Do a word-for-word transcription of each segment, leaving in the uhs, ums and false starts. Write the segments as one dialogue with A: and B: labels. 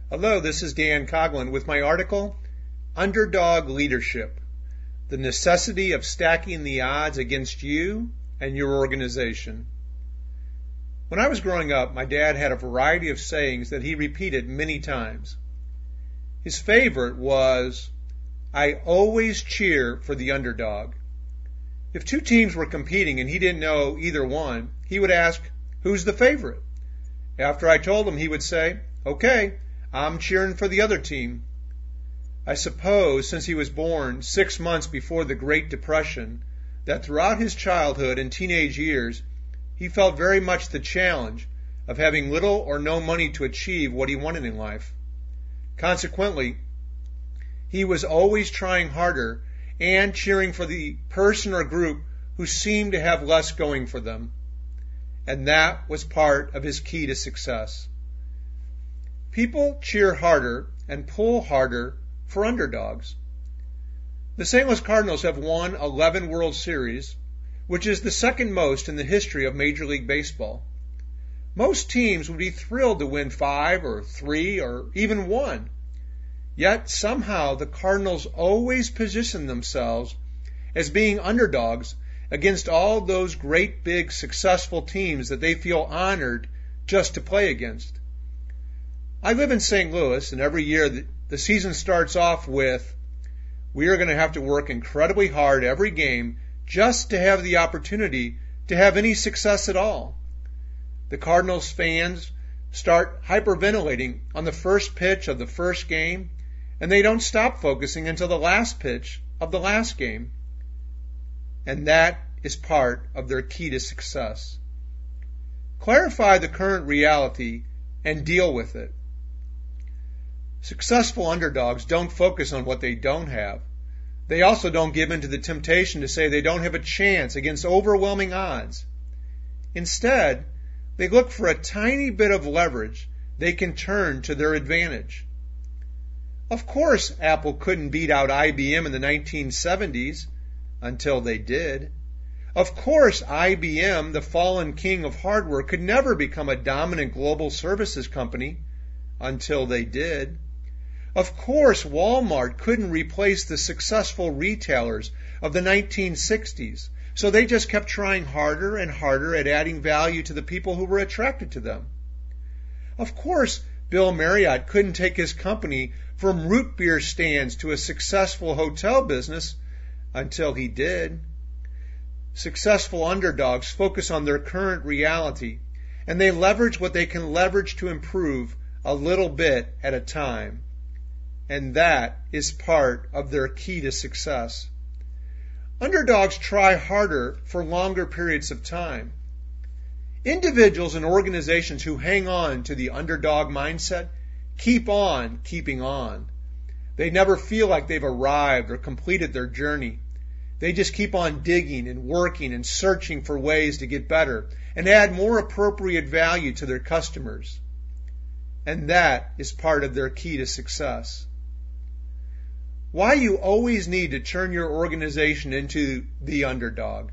A: Hello, this is Dan Coughlin with my article, Underdog Leadership, the necessity of stacking the odds against you and your organization. When I was growing up, my dad had a variety of sayings that he repeated many times. His favorite was, I always cheer for the underdog. If two teams were competing and he didn't know either one, he would ask, who's the favorite? After I told him, he would say, okay, I'm cheering for the other team. I suppose since he was born six months before the Great Depression, that throughout his childhood and teenage years, he felt very much the challenge of having little or no money to achieve what he wanted in life. Consequently, he was always trying harder and cheering for the person or group who seemed to have less going for them. And that was part of his key to success. People cheer harder and pull harder for underdogs. The Saint Louis Cardinals have won eleven World Series, which is the second most in the history of Major League Baseball. Most teams would be thrilled to win five or three or even one. Yet somehow the Cardinals always position themselves as being underdogs against all those great big successful teams that they feel honored just to play against. I live in Saint Louis, and every year the, the season starts off with, we are going to have to work incredibly hard every game just to have the opportunity to have any success at all. The Cardinals fans start hyperventilating on the first pitch of the first game, and they don't stop focusing until the last pitch of the last game. And that is part of their key to success. Clarify the current reality and deal with it. Successful underdogs don't focus on what they don't have. They also don't give in to the temptation to say they don't have a chance against overwhelming odds. Instead, they look for a tiny bit of leverage they can turn to their advantage. Of course, Apple couldn't beat out I B M in the nineteen seventies, until they did. Of course, I B M, the fallen king of hardware, could never become a dominant global services company, until they did. Of course, Walmart couldn't replace the successful retailers of the nineteen sixties, so they just kept trying harder and harder at adding value to the people who were attracted to them. Of course, Bill Marriott couldn't take his company from root beer stands to a successful hotel business until he did. Successful underdogs focus on their current reality, and they leverage what they can leverage to improve a little bit at a time. And that is part of their key to success. Underdogs try harder for longer periods of time. Individuals and organizations who hang on to the underdog mindset keep on keeping on. They never feel like they've arrived or completed their journey. They just keep on digging and working and searching for ways to get better and add more appropriate value to their customers. And that is part of their key to success. Why you always need to turn your organization into the underdog.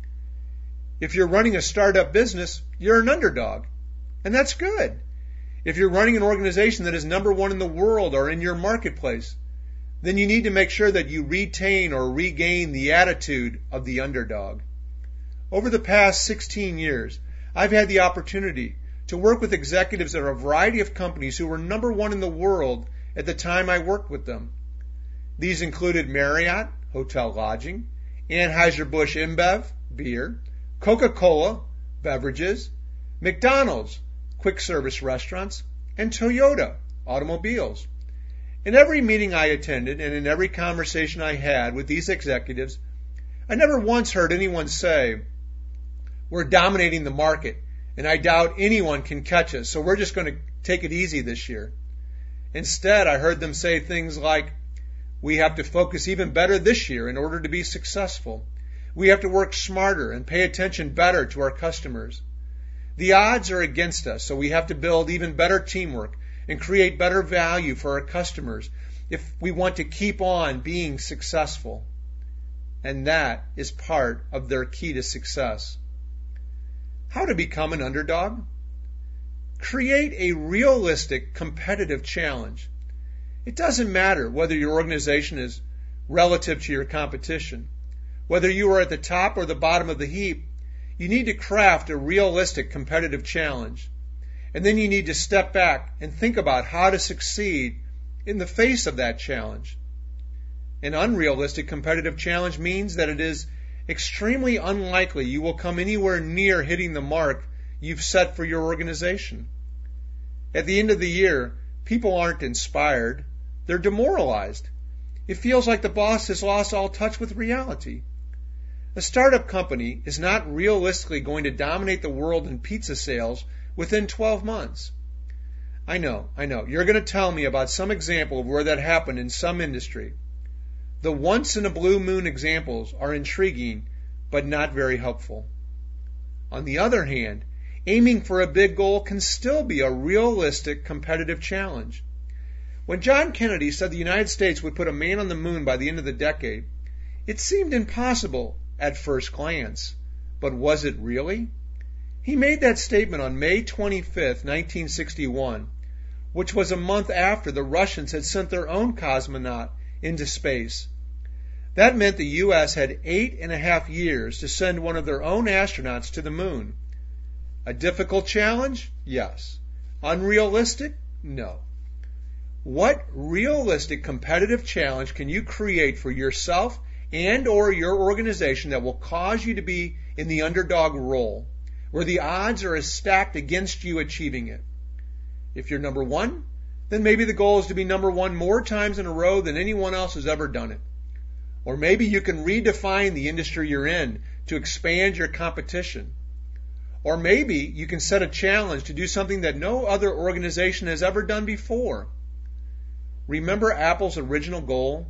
A: If you're running a startup business, you're an underdog, and that's good. If you're running an organization that is number one in the world or in your marketplace, then you need to make sure that you retain or regain the attitude of the underdog. Over the past sixteen years, I've had the opportunity to work with executives at a variety of companies who were number one in the world at the time I worked with them. These included Marriott, hotel lodging, Anheuser-Busch InBev, beer, Coca-Cola, beverages, McDonald's, quick service restaurants, and Toyota, automobiles. In every meeting I attended and in every conversation I had with these executives, I never once heard anyone say, we're dominating the market and I doubt anyone can catch us, so we're just going to take it easy this year. Instead, I heard them say things like, we have to focus even better this year in order to be successful. We have to work smarter and pay attention better to our customers. The odds are against us, so we have to build even better teamwork and create better value for our customers if we want to keep on being successful. And that is part of their key to success. How to become an underdog? Create a realistic competitive challenge. It doesn't matter whether your organization is relative to your competition. Whether you are at the top or the bottom of the heap, you need to craft a realistic competitive challenge. And then you need to step back and think about how to succeed in the face of that challenge. An unrealistic competitive challenge means that it is extremely unlikely you will come anywhere near hitting the mark you've set for your organization. At the end of the year, people aren't inspired. They're demoralized. It feels like the boss has lost all touch with reality. A startup company is not realistically going to dominate the world in pizza sales within twelve months. I know, I know. You're going to tell me about some example of where that happened in some industry. The once-in-a-blue-moon examples are intriguing, but not very helpful. On the other hand, aiming for a big goal can still be a realistic competitive challenge. When John Kennedy said the United States would put a man on the moon by the end of the decade, it seemed impossible at first glance. But was it really? He made that statement on May twenty-fifth, nineteen sixty-one, which was a month after the Russians had sent their own cosmonaut into space. That meant the U S had eight and a half years to send one of their own astronauts to the moon. A difficult challenge? Yes. Unrealistic? No. What realistic competitive challenge can you create for yourself and or your organization that will cause you to be in the underdog role, where the odds are as stacked against you achieving it? If you're number one, then maybe the goal is to be number one more times in a row than anyone else has ever done it. Or maybe you can redefine the industry you're in to expand your competition. Or maybe you can set a challenge to do something that no other organization has ever done before. Remember Apple's original goal?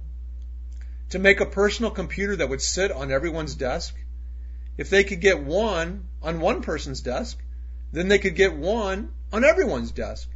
A: To make a personal computer that would sit on everyone's desk? If they could get one on one person's desk, then they could get one on everyone's desk.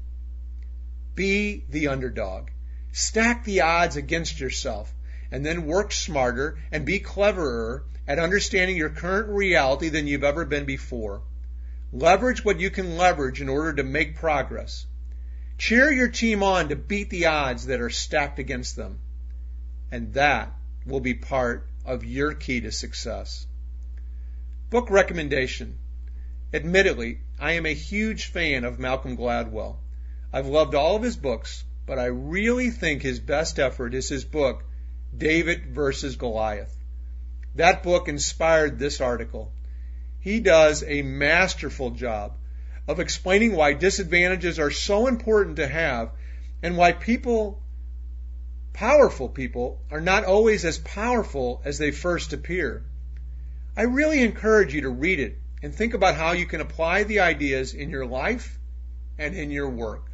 A: Be the underdog. Stack the odds against yourself, and then work smarter and be cleverer at understanding your current reality than you've ever been before. Leverage what you can leverage in order to make progress. Cheer your team on to beat the odds that are stacked against them. And that will be part of your key to success. Book recommendation. Admittedly, I am a huge fan of Malcolm Gladwell. I've loved all of his books, but I really think his best effort is his book, David versus Goliath. That book inspired this article. He does a masterful job of explaining why disadvantages are so important to have and why people, powerful people, are not always as powerful as they first appear. I really encourage you to read it and think about how you can apply the ideas in your life and in your work.